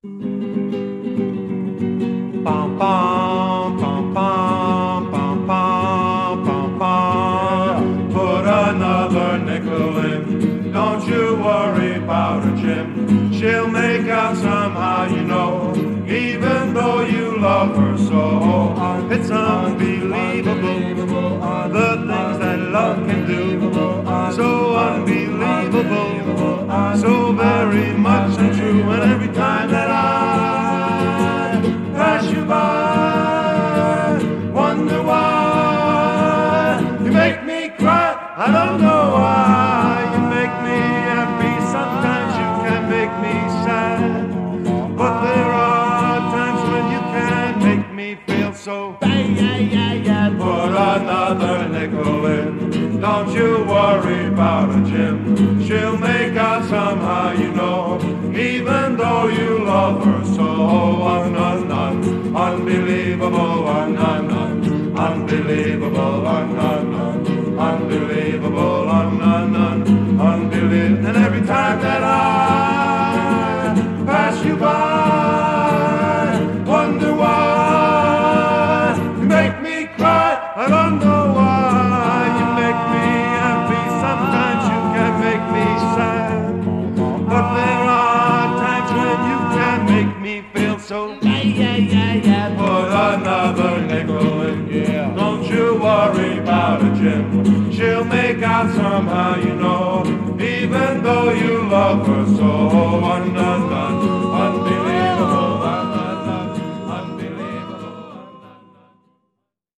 Pom pom pom pom pom pom pom pom. Put another nickel in. Don't you worry about her, Jim. She'll make out somehow, you know. Even though you love her so, it's unbelievable the things that love can do. So unbelievable, so very much untrue. And every time that I pass you by, wonder why you make me cry. I don't know why you make me happy. Sometimes you can make me sad, but there are times when you can make me feel so. Put another nickel in. Don't you worry about her, Jim. She'll make out somehow, you know. Even though you love her so. Unbelievable, unbelievable, unbelievable, unbelievable, unbelievable. And every time that I pass you by, wonder why you make me cry. I don't know why you make me happy. Sometimes you can make me sad, but there are times when you can make me feel so. Put another nickel in. Don't you worry about it, Jim. She'll make out somehow, you know. Even though you love her so.